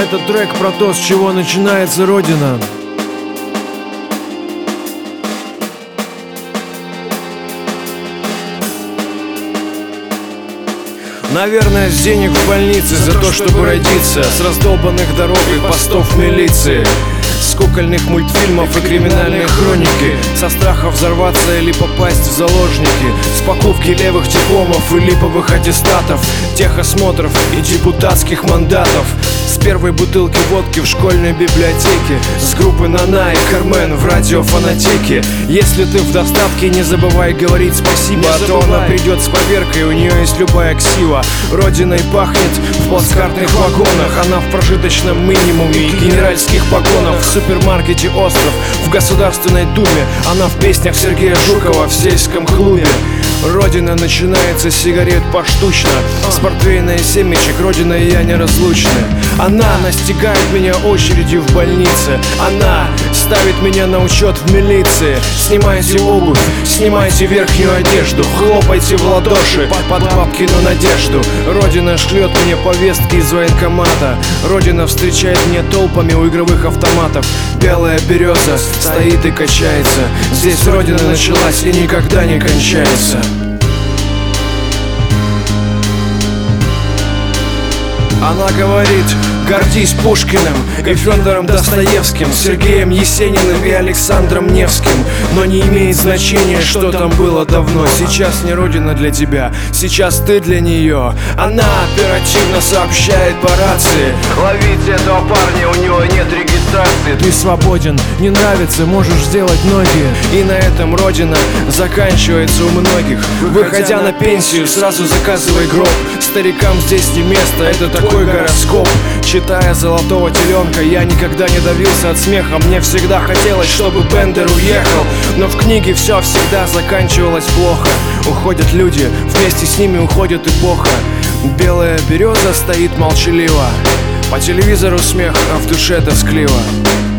Это трек про то, с чего начинается Родина. Наверное, с денег в больнице за то, чтобы родиться, с раздолбанных дорог и постов милиции, с кукольных мультфильмов и криминальной хроники, со страха взорваться или попасть в заложники, с покупки левых дипломов и липовых аттестатов, техосмотров и депутатских мандатов, с первой бутылки водки в школьной библиотеке, с группы Нана и Кармен в радиофонотеке. Если ты в достатке, не забывай говорить спасибо, а то она придет с поверкой, у нее есть любая ксива. Родиной пахнет в плацкартных вагонах, она в прожиточном минимуме и генеральских погонах, в супермаркете «Остров», в Государственной Думе, она в песнях Сергея Жукова в сельском клубе. Родина начинается с сигарет поштучно, с портвейна и семечек, Родина и я неразлучны. Она настигает меня очередью в больнице, она ставит меня на учет в милиции. Снимайте обувь, снимайте верхнюю одежду, хлопайте в ладоши под бабкину надежду. Родина шлет мне повестки из военкомата, Родина встречает меня толпами у игровых автоматов. Белая береза стоит и качается, здесь Родина началась и никогда не кончается. Она говорит: гордись Пушкиным и Фёдором Достоевским, Сергеем Есениным и Александром Невским. Но не имеет значения, что там было давно. Сейчас не Родина для тебя, сейчас ты для нее. Она оперативно сообщает по рации: ловите этого парня, у него нет регистрации. Ты свободен, не нравится, можешь сделать ноги. И на этом Родина заканчивается у многих. Выходя на пенсию, сразу заказывай гроб. Старикам здесь не место, это такой гороскоп. Читая «Золотого теленка», я никогда не давился от смеха. Мне всегда хотелось, чтобы Бендер уехал, но в книге все всегда заканчивалось плохо. Уходят люди, вместе с ними уходит эпоха. Белая береза стоит молчаливо, по телевизору смех, а в душе тоскливо.